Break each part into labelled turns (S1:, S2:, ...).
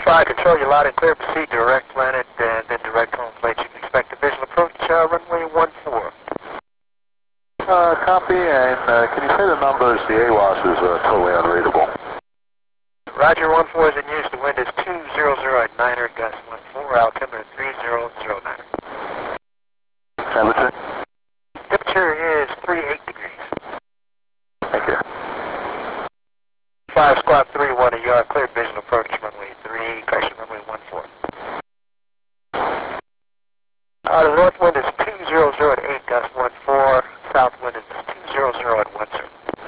S1: 5 Control, you're loud and clear. Proceed direct planet and then direct home plate. You can expect a visual approach, runway 14.
S2: Copy, and can you say the numbers? The AWOS is totally unreadable.
S1: Roger, 14 is in use. The wind is 200 at 9er, gust 14, altimeter 3009.
S2: Temperature?
S1: Temperature is 38 degrees.
S2: Thank you.
S1: 5 Squawk 3-1, you are cleared visual approach, runway 3, correction, runway 14. The north wind is 200 at 8, gust 14, south wind is 200 at 10.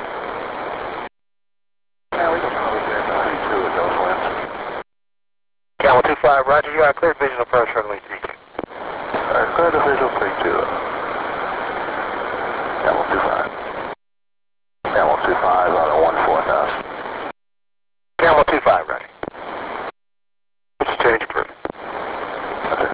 S2: Yeah, we can probably get 92 at those winds.
S1: Camel 25, roger, you are cleared visual approach, runway 32.
S2: Clear to visual 32. Camel 25. Camel 25 out of 14,000.
S1: Camel 25, ready. What's the change approved?
S2: Okay.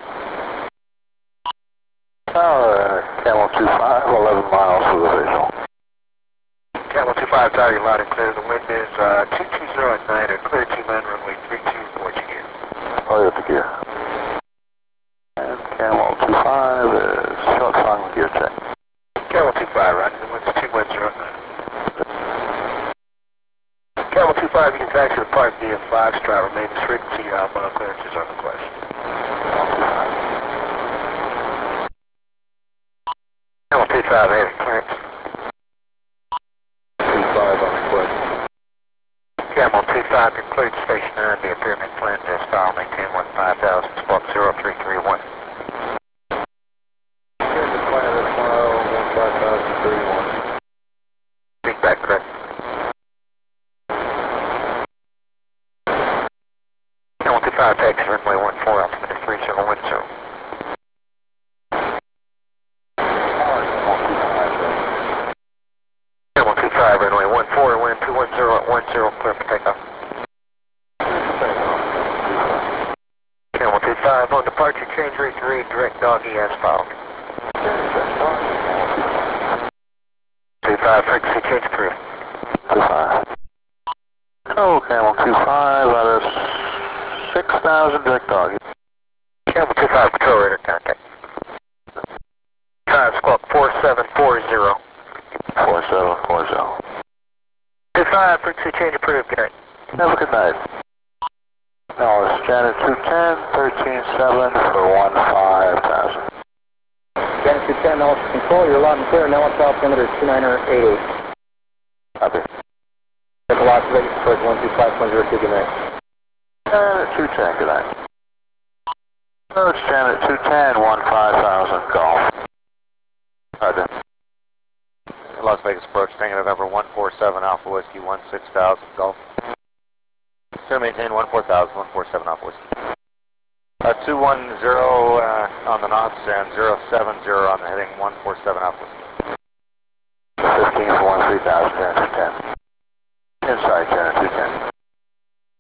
S2: Camel 25, 11 miles for the visual.
S1: Camel 25, Tower, you're loud and clear. The wind is 220 at 9, clear 2 man, runway 32, report your gear.
S2: Oh, you have the gear. And Camel 25 is short final gear check.
S1: Camel 25, roger, the wind's 210 at 9. Camel 25, you can taxi to Park DF5, Stroud, remain this frequency, your outbound clearances on request. Camel 25, air clearance.
S2: 25 on request.
S1: Camel 25, you're cleared to station 9, be a pyramid plan to style, maintain 15,000, spark 0331.
S2: Pyramid plan this mile, 15,031.
S1: Speak back, correct. Camel 25, taxi runway 14, altimeter 3010. Camel 25, runway 14, wind 210 at 10, clear for takeoff. Camel 25, on departure, change rate to read direct doggy as followed. 25, frequency change approved.
S2: 25. Oh, Camel 25 out of 6,000 direct doggy.
S1: Camel 25, control radar contact. 5 Squawk 4740.
S2: 4740.
S1: 25, frequency change approved, good night.
S2: Have a good night. Now it's Janet 210, 13.7 for 15,000.
S3: Janet 210, now it's control, you're loud and clear, now it's altimeter 2988.
S2: Copy.
S3: Take a Las Vegas approach 125.02, good night.
S2: Janet 210, good night. Oh, it's Janet 210, 15,000 golf. Roger.
S4: Las Vegas approach, Tango November 147 Alpha Whiskey 16,000 Golf. Still maintain 14,000, 147 Alpha Whiskey. 210 on the knots and 070 on the heading 147 Alpha Whiskey.